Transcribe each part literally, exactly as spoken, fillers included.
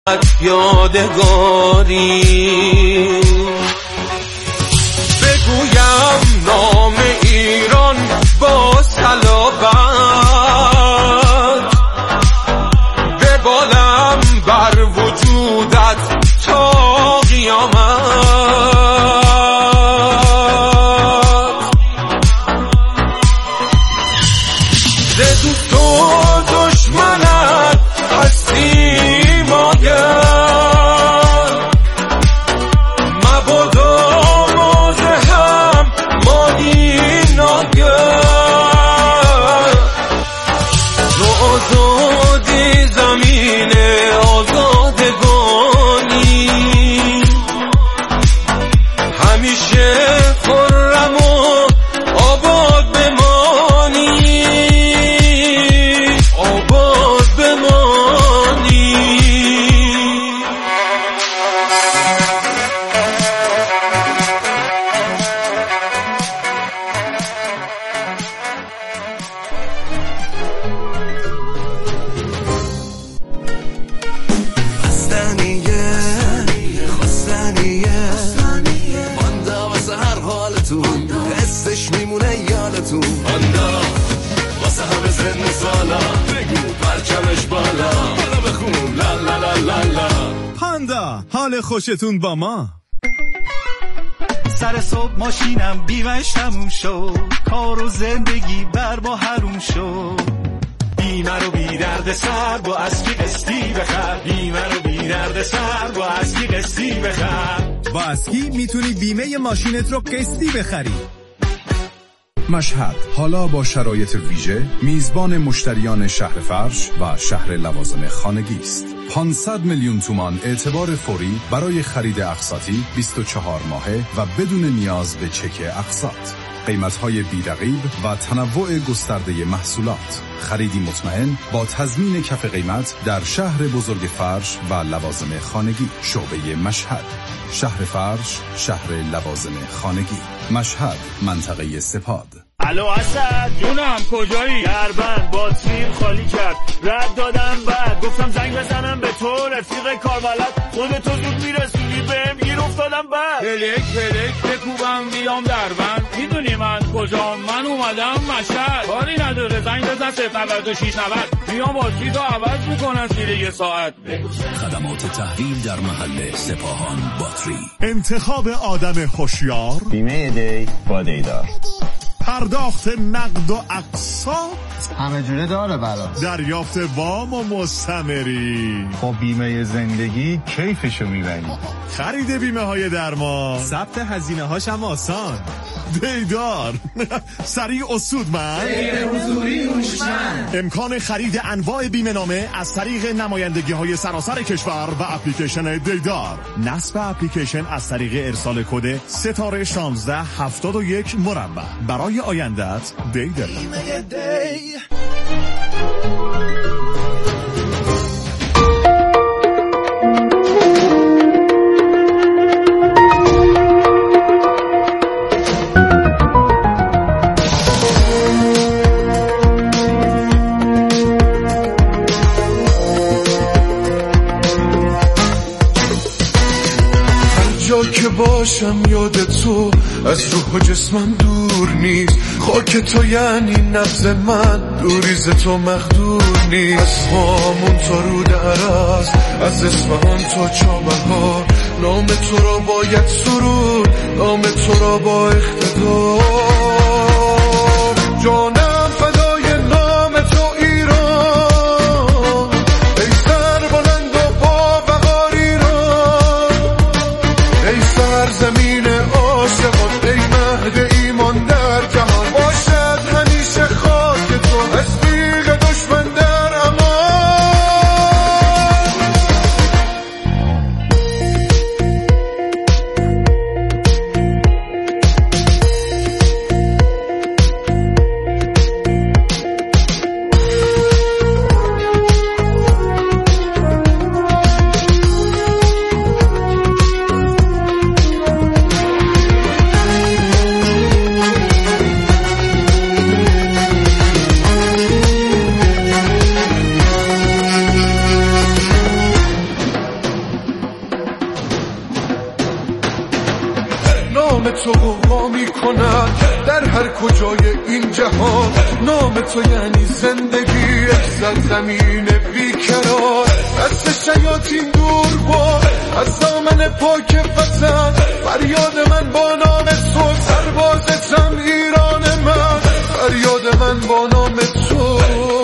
یادگاری بگویم نام ایران با صلابت ببالم بر وجودت تا قیامت ز دوست و دشمنت هستی ماگر آزادی زمین آزادگانی همیشه خرم و آباد بمانی آباد بمانی حسش میمونه یادتون پاندا واسه همه سن سالا بگو پرچمش بالا بالا بخون لا لا لا لا لا پاندا حال خوشتون با ما. سر صبح ماشینم بیمش تموم شد کار و زندگی بر با حروم شد بیمه رو بی درد سر با اسکی قسطی بخر بیمه رو بی درد سر با اسکی قسطی بخر با اسکی میتونی بیمه ماشینت رو قسطی بخری. مشهد حالا با شرایط ویژه میزبان مشتریان شهر فرش و شهر لوازم خانگی است. پانصد میلیون تومان اعتبار فوری برای خرید اقساطی بیست و چهار ماهه و بدون نیاز به چک اقساط. قیمت‌های بی‌رقیب و تنوع گسترده محصولات. خریدی مطمئن با تضمین کف قیمت در شهر بزرگ فرش و لوازم خانگی. شعبه مشهد، شهر فرش، شهر لوازم خانگی. مشهد، منطقه سپاد. الو اسد جونم کجایی؟ دربند باتریم خالی کرد رد دادم بعد گفتم زنگ بزنم به تو رفیق کاربلد خودتو زود میرسونی بهم گیر افتادم بعد پلک پلک بکوبم بیام دربند میدونی من کجام؟ من اومدم مشهد کاری نداره زنگ بزن صفر نود و شش نود میام باتری تو عوض میکنن زیر یه ساعت. خدمات تحویل در محل سپاهان باتری. انتخاب آدم هوشیار بیمه دی با دیدار. پرداخت نقد و اقساط همه جوره داره برا. دریافت وام و مستمری. خب بیمه زندگی کیفشو میبری. خرید بیمه های درمان. ثبت هزینه هاش هم آسان. دیدار سریع و سودمند. غیر حضوری هوشمند. امکان خرید انواع بیمه نامه از طریق نمایندگی های سراسر کشور و اپلیکیشن دیدار. نصب اپلیکیشن از طریق ارسال کد ستاره شانزده هفتاد و یک مربع. برای آیندت دیدار. بیمه دی. که باشم یاد تو از روح و جسمم دور نیست. خاک تو یعنی نبض من دوریز تو مخدور نیست. از هامون تا رود عرض از اصفهان تا چابهار نام تو را باید سرود نام تو را با اقتدار. جانم فدای نام تو ایران ای سر بلند و با وقار ایران ای سرزمین عاشقان ای مهد ایمان در جهان. باشد همیشه خاک تو از تیغ دشمن در امان. نام تو قوقا میکنن در هر کجای این جهان. نام تو یعنی زندگی، سرزمین بیکران. دست شیاطین دور باد از دامن پاک وطن، فریاد من با نام تو سربازتم ایران من، فریاد من با نام تو.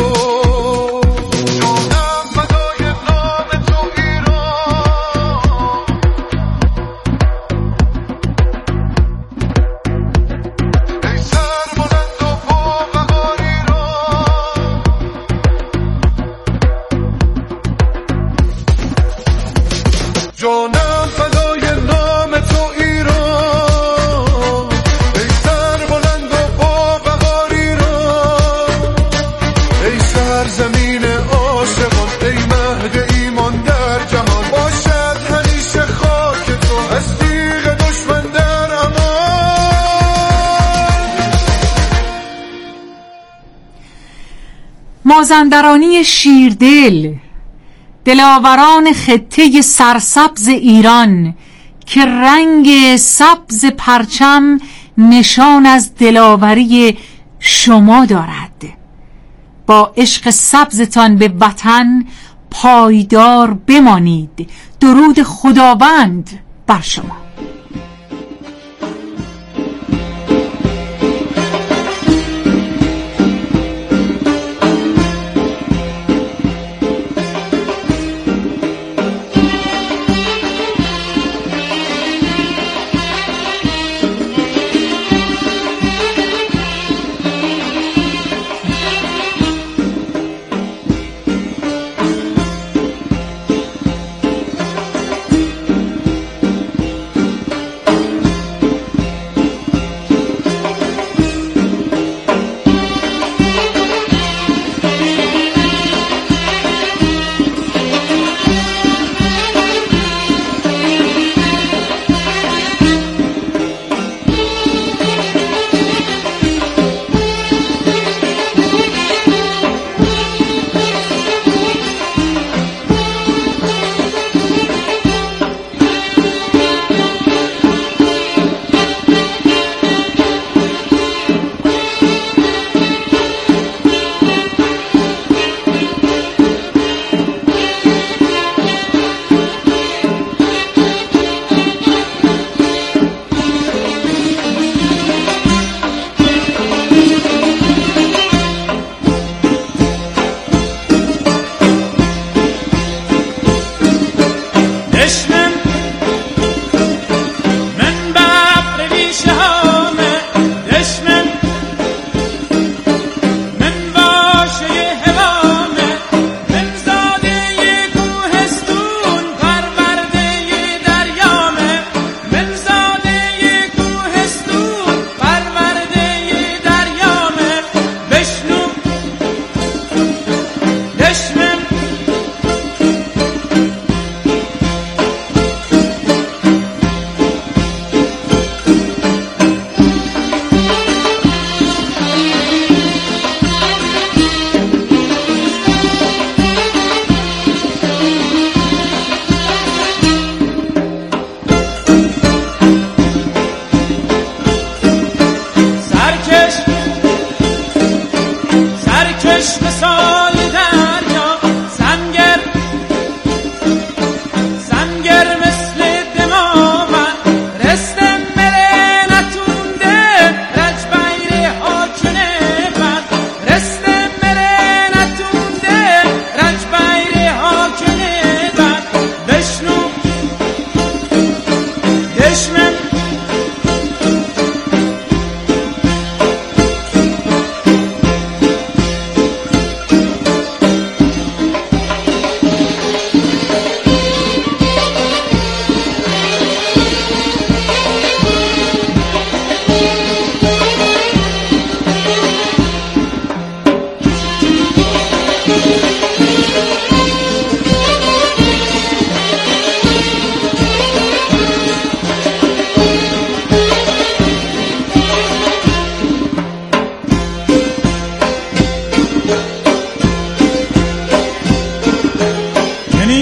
جانم فدای نام تو ایران، ای سر بلند و با وقار ایران، ای سرزمین عاشقان، ای مهد ایمان در جهان. باشد همیشه خاک تو از تیغ دشمن در امان. مازندرانی شیردل، دلاوران خطه سرسبز ایران، که رنگ سبز پرچم نشان از دلاوری شما دارد. با عشق سبزتان به وطن پایدار بمانید. درود خداوند بر شما.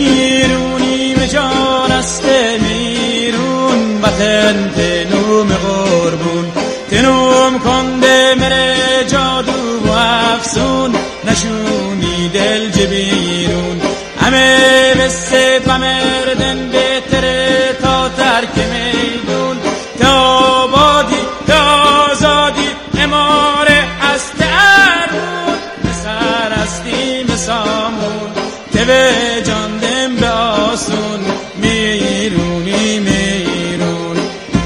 وطن به نوم بمردن بهتره تا ترک میدون، تا آبادی تا آزادی اماره از ترمون، مثل هستیم سامون که به جاندم به آسون میرونی میرون.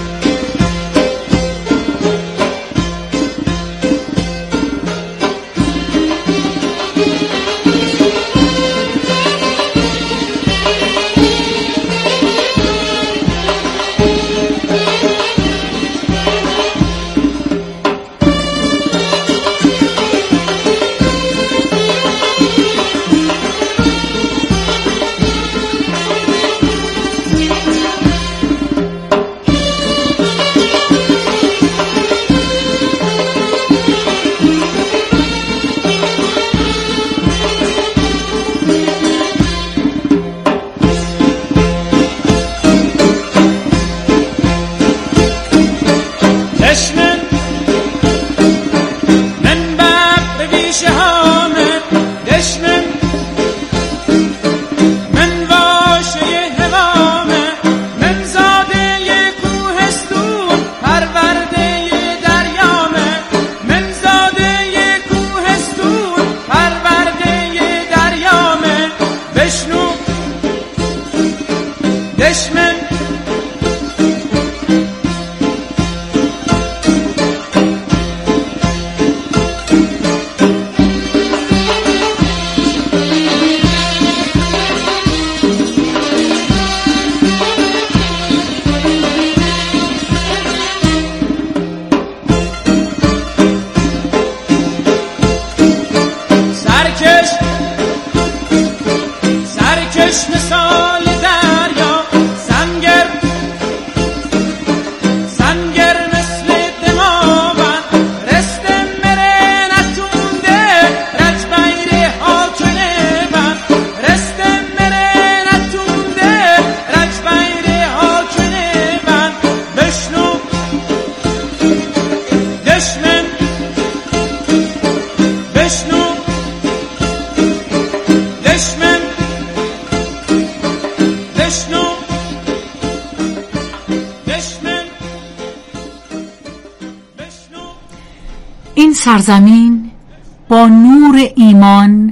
این سرزمین با نور ایمان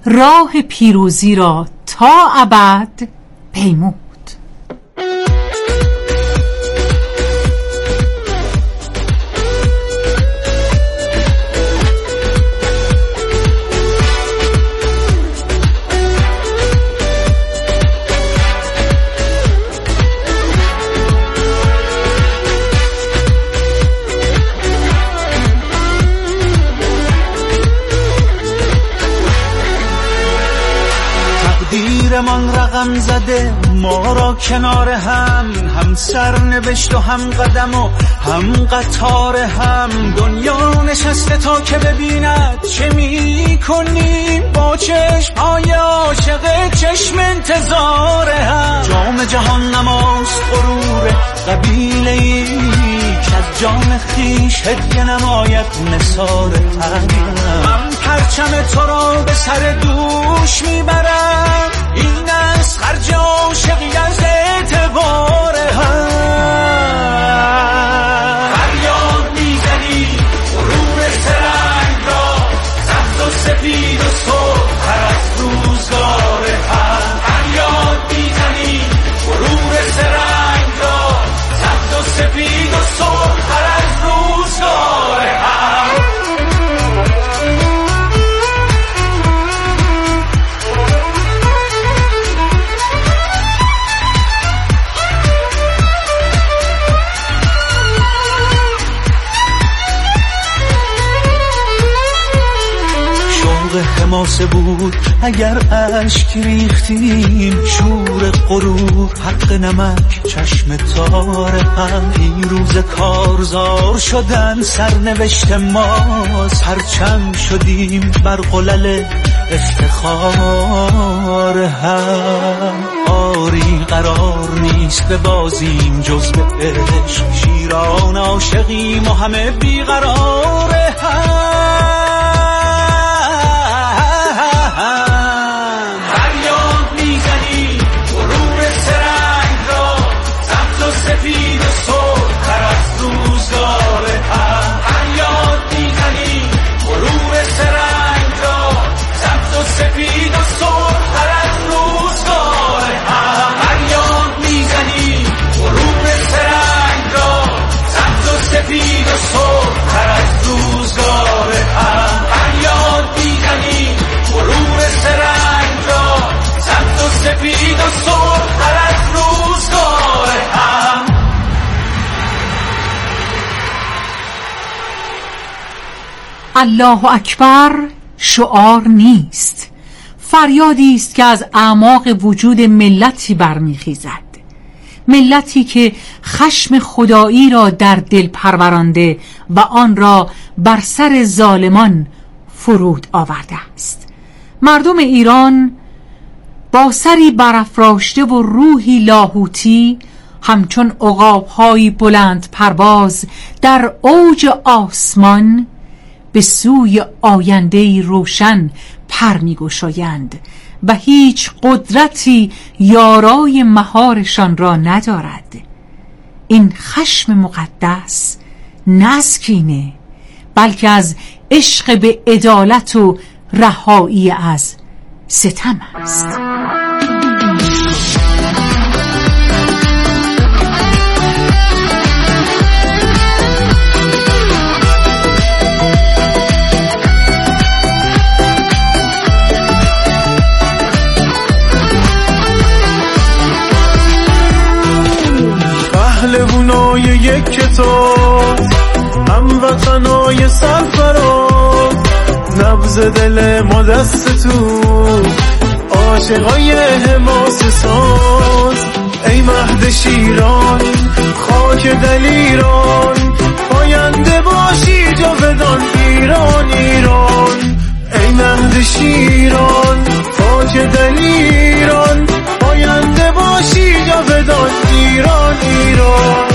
راه پیروزی را تا ابد پیمود. من رقم زده ما را کنار هم، هم سرنوشت و هم قدم و هم قطار هم. دنیا نشسته تا که ببیند چه می کنیم، با چشم‌های عاشق چشم انتظار هم. جام جهان نماست غرور قبیله‌ای که از جان خویش هدیه نماید نثار هم. من پرچم تو را به سر دوش میبرم، این از خرج عاشقی از اعتبار هم. فریاد میزنی غرور سرنگ را، سبز و سفید و سرخ هر از روزگار هم. فریاد میزنی غرور سرنگ را، سبز و سفید و سرخ هر از روزگار هم. حماسه بود اگر اشک ریختیم، شور غرور حق نمک چشم تار هم. این روز کارزار شدن سرنوشت ماست، پرچم شدیم بر قلل افتخار هم. آری قرار نیست ببازیم جز به عشق، شیران عاشقیم و همه بیقرار هم. فریاد میزنی الله اکبر شعار نیست، فریادی است که از اعماق وجود ملتی برمیخیزد، ملتی که خشم خدایی را در دل پرورانده و آن را بر سر ظالمان فرود آورده است. مردم ایران با سری برافراشته و روحی لاهوتی همچون عقاب‌های بلند پرواز در اوج آسمان به سوی آینده‌ای روشن پر می‌گشایند و هیچ قدرتی یارای مهارشان را ندارد. این خشم مقدس نه از کینه، بلکه از عشق به عدالت و رهایی از ستم است. پهلوانای یک کتاب، هموطنای سرفراز، نبض دل ما دست تو، عاشقای حماسه ساز. ای مهد شیران، خاک دل ایران، پاینده باشی جاودان ایران ایران. ای مهد شیران، خاک دل ایران، پاینده باشی جاودان ایران ایران.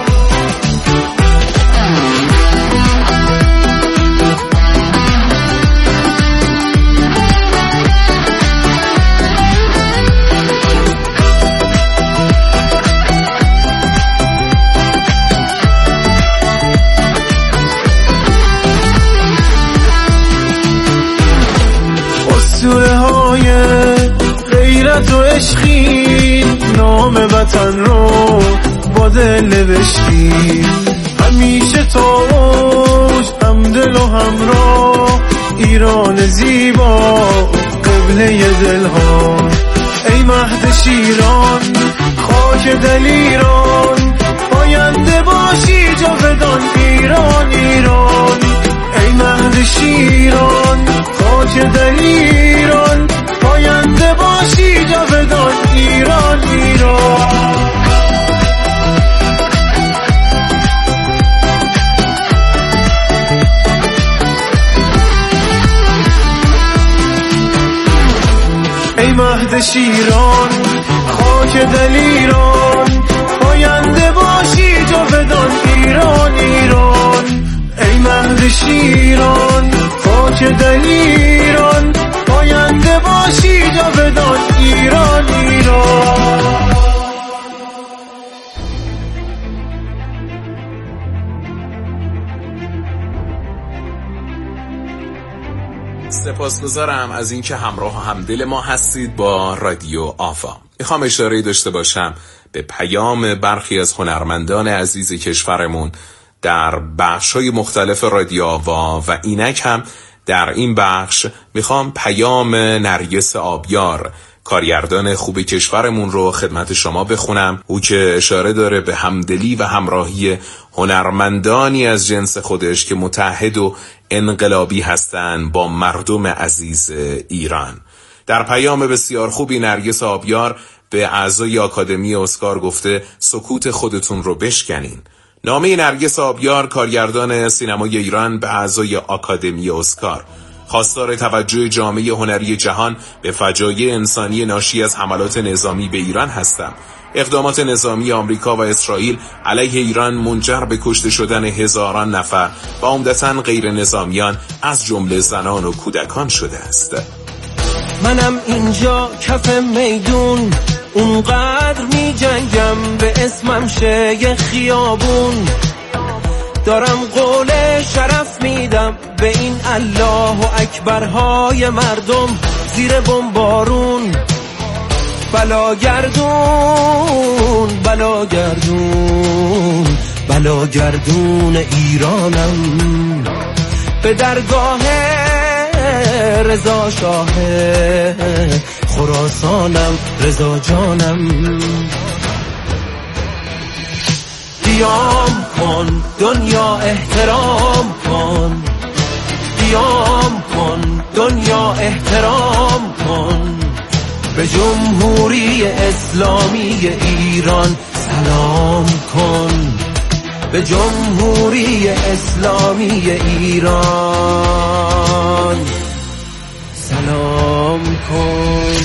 اسطوره های غیرت و عشقی، نام وطن رو با دل نوشتی. همیشه تا اوج همدل و همراه، ایران زیبا قبله دلها. ای مهد شیران، خاک دل ایران، پاینده باشی جاودان ایران ایران. ای مهد شیران، خاک دل ایران، پاینده باشی جاودان ایران ایران. ای مهد شیران، خاک دل ایران، پاینده باشی جاودان ایران ایران. ای مهد شیران، خاک دل ایران، پاینده باشی جاودان ایران ایران. سپاسگزارم از اینکه همراه و همدل ما هستید با رادیو آفا. میخوام اشاره داشته باشم به پیام برخی از هنرمندان عزیز کشورمون در بخش‌های مختلف رادیو آوا و اینک هم در این بخش میخوام پیام نرگس آبیار، کارگردان خوب کشورمون رو خدمت شما بخونم. او که اشاره داره به همدلی و همراهی هنرمندانی از جنس خودش که متحد و انقلابی هستن با مردم عزیز ایران. در پیام بسیار خوبی نرگس آبیار به اعضای آکادمی اسکار گفته سکوت خودتون رو بشکنین. نامه نرگس آبیار، کارگردان سینمای ایران، به اعضای آکادمی اسکار. خواستار توجه جامعه هنری جهان به فجایع انسانی ناشی از حملات نظامی به ایران هستم. اقدامات نظامی آمریکا و اسرائیل علیه ایران منجر به کشته شدن هزاران نفر و عمدتاً غیر نظامیان از جمله زنان و کودکان شده است. منم اینجا کف میدون، اونقدر می جنگم به اسمم شه یه خیابون. دارم قول شرف میدم به این الله و اکبرهای مردم زیر بمبارون. بلا گردون بلا گردون بلا گردون ایرانم، به درگاه رضا شاه خراسانم، رضا جانم. قیام کن دنیا احترام کن، قیام کن، دنیا احترام کن. به جمهوری اسلامی ایران سلام کن، به جمهوری اسلامی ایران سلام کن.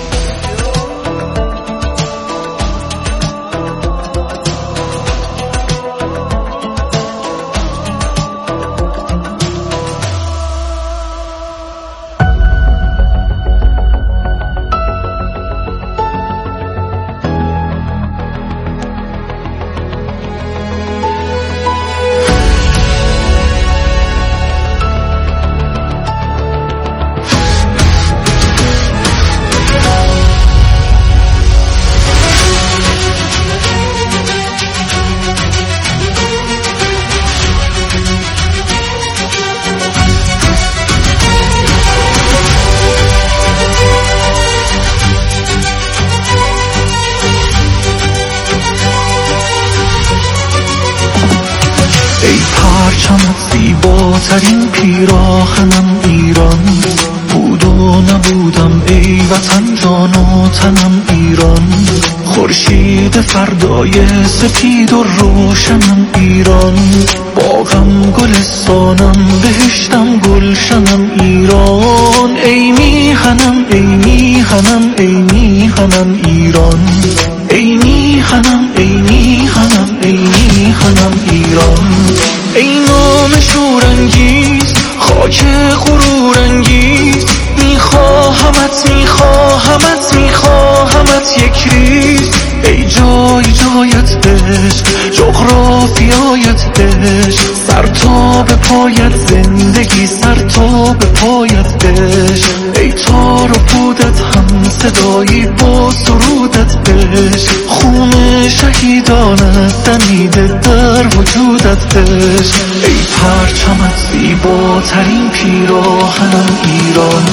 زیباترین پیراهنم ایران بود و نبودم، ای وطن جان و تنم ایران. خورشید فردای سپید و روشنم ایران، باغم گلستانم بهشتم گلشنم ایران. ای میهنم ای میهنم ای میهنم ایران، ای میهنم ای میهنم ای میهنم ایران. ای نام شورانگیز خاک غرورانگیز، میخواهمت میخواهمت میخواهمت یک ریز. ای جای جایت عشق، جغرافیایت عشق، سر تا به پایت زندگی، سر تا به پایت عشق. ای تار و پودت هم صدایی با سرودت عشق، خون شهیدانت دمیده در وجودت عشق. ای پرچمت زیباترین پیراهنم ایران.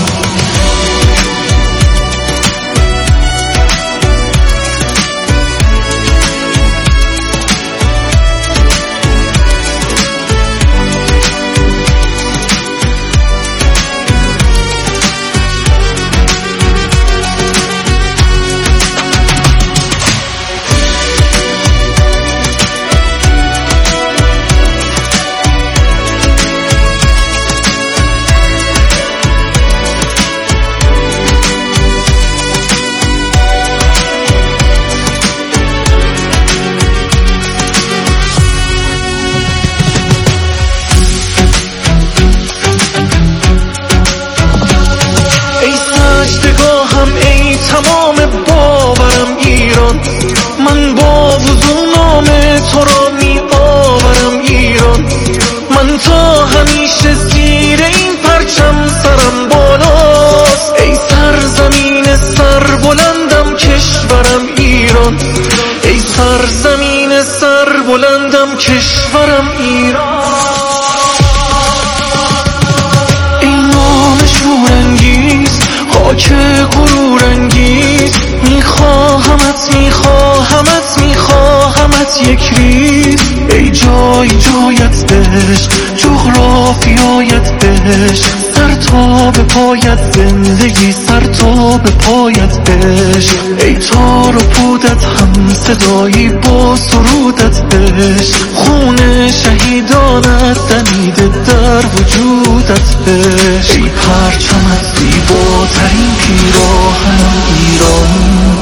کشورم ایران. ای نام شورانگیز خاک غرورانگیز، میخواهمت میخواهمت میخواهمت یک ریز. ای جای جایت عشق، جغرافیایت عشق، سر تا به پایت زندگی، سر تا به پایت عشق. ای تار و پودت هم صدایی با سرودت عشق، خون شهیدانت دمیده در وجودت عشق. ای پرچمت زیباترین پیراهنم ایران.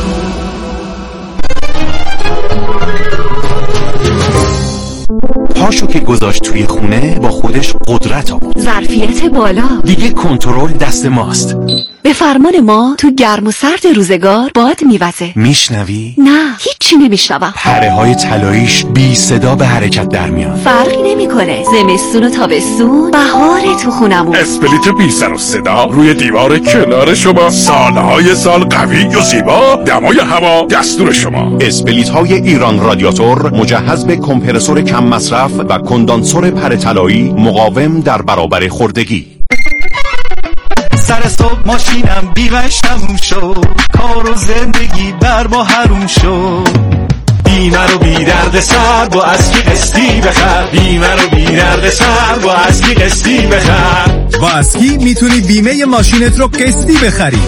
پاشو که گذاشت توی خونه با خودش قدرت آورد، ظرفیت بالا، دیگه کنترل دست ماست. به فرمان ما تو گرم و سرد روزگار باد میوزه. میشنوی؟ نه هیچی نمیشنوم. پره های طلاییش بی صدا به حرکت در میان. فرقی نمیکنه زمستون و تابستون، بهار تو خونمون. اسپلیت بی سر و صدا روی دیوار کنار شما، سالهای سال قوی و زیبا، دمای هوا دستور شما. اسپلیت های ایران رادیاتور مجهز به کمپرسور کم مصرف و کندانسور پره طلایی مقاوم در برابر خوردگی. سر صبح ماشینم بیغش تموم شد، کار و زندگی بر ما حروم شد. بیمه رو بی درد سر با اصلی قسطی بخر، بیمه رو بی درد سر با اصلی قسطی بخر. با اسکی میتونی بیمه ماشینت رو قسطی بخری.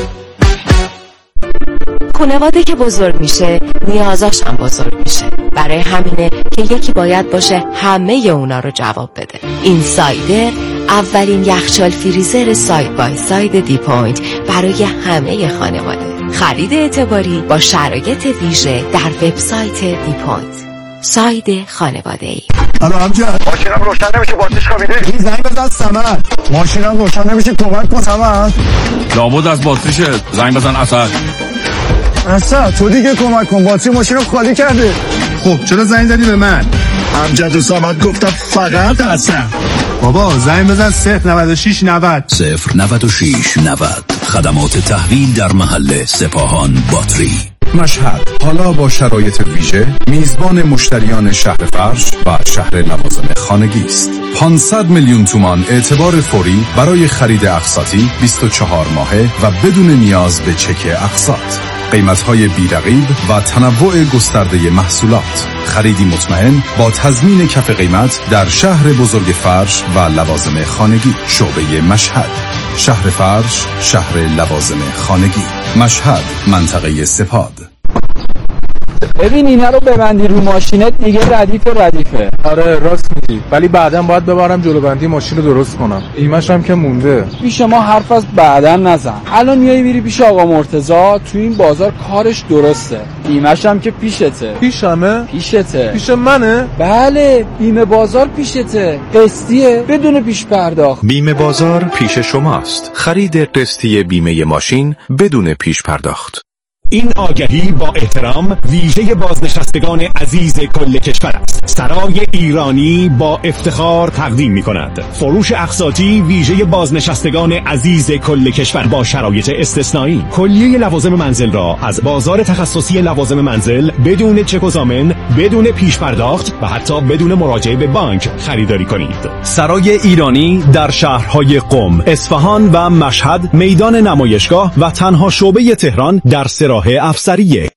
خانواده که بزرگ میشه نیازاش هم بزرگ میشه، برای همینه که یکی باید باشه همه اونا رو جواب بده. این سایدر اولین یخچال فریزر ساید بای ساید دی پوینت برای همه خانواده. خرید اعتباری با شرایط ویژه در وبسایت دی پوینت. ساید خانواده ای. الو امجد، ماشینم روشن نمیشه، باتریش خوابیده. این زنگ بزن سمن. ماشینم روشن نمیشه، کمک کن سمن. لابد از باتریشه، زنگ بزن اسد. اسد تو دیگه کمک کن، باتری ماشینم خالی کرده. خب چرا زنگ زدی به من؟ امجد و سمن گفتم فقط اسد. بابا زنگ بزن صفر نود و شش نود صفر نود و شش نود. خدمات تحویل در محل سپاهان باتری. مشهد حالا با شرایط ویژه میزبان مشتریان شهر فرش و شهر لوازم خانگی است. پانصد میلیون تومان اعتبار فوری برای خرید اقساطی بیست و چهار ماهه و بدون نیاز به چک اقساط. قیمت‌های بی‌رقیب و تنوع گسترده محصولات. خریدی مطمئن با تضمین کف قیمت در شهر بزرگ فرش و لوازم خانگی. شعبه مشهد، شهر فرش، شهر لوازم خانگی. مشهد، منطقه سپاد. ببین اینا رو ببندی رو ماشینت دیگه ردیف ردیفه. آره راست میگی، ولی بعداً باید ببرم جلو بندی ماشین رو درست کنم. ایمش هم که مونده. پیش ما حرف از بعداً نزن. الان میای میری پیش آقا مرتضی، تو این بازار کارش درسته. ایمش هم که پیشته. پیشمه؟ پیشته. پیش منه؟ بله، بیمه بازار پیشته. قسطیه بدون پیش پرداخت. بیمه بازار پیش شماست. خرید قسطی بیمه ماشین بدون پیش پرداخت. این آگهی با احترام ویژه بازنشستگان عزیز کل کشور است. سرای ایرانی با افتخار تقدیم می کند فروش اقساطی ویژه بازنشستگان عزیز کل کشور با شرایط استثنایی. کلیه لوازم منزل را از بازار تخصصی لوازم منزل بدون چک و ضامن، بدون پیش پرداخت و حتی بدون مراجعه به بانک خریداری کنید. سرای ایرانی در شهرهای قم، اصفهان و مشهد، میدان نمایشگاه و تنها شعبه تهران در سرای افسریه.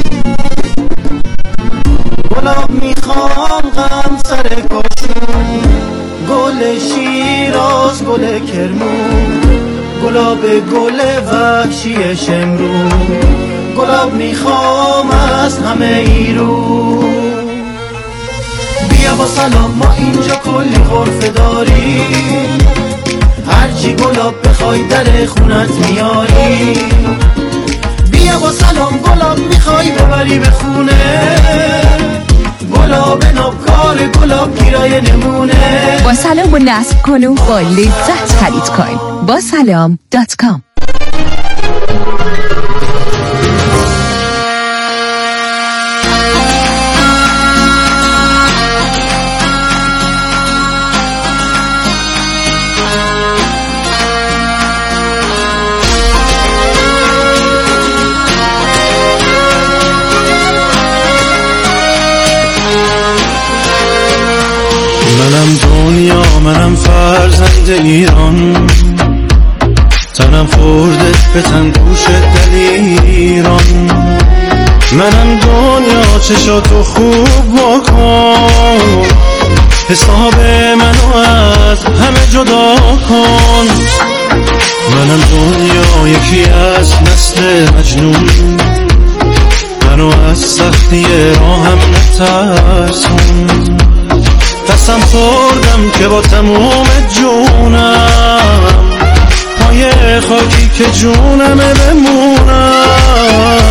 گلاب میخوام غم سر کاشون، گل شیراز گل کرمون، گلاب گل وحشی شمرون، گلاب میخوام از همه ایرو. بیا با سلام ما اینجا کلی غرفه داریم، هرچی گلاب بخوای در خونت میاری. بیا با سلام گلاب میخوای ببری به خونه، گلاب نابکار گلاب کرایه نمونه. با سلام و نصب کن و با لذت خرید کن. با سلام دات کام. منم دنیا منم فرزند ایران، تنم خورده به تن گوش دلیران. منم دنیا چشاتو خوب بکن، حساب منو از همه جدا کن. منم دنیا یکی از نسل مجنون، منو از سختی راهم نترسون. قسم خوردم که با تموم جونم پای خاکی که جونمه بمونم.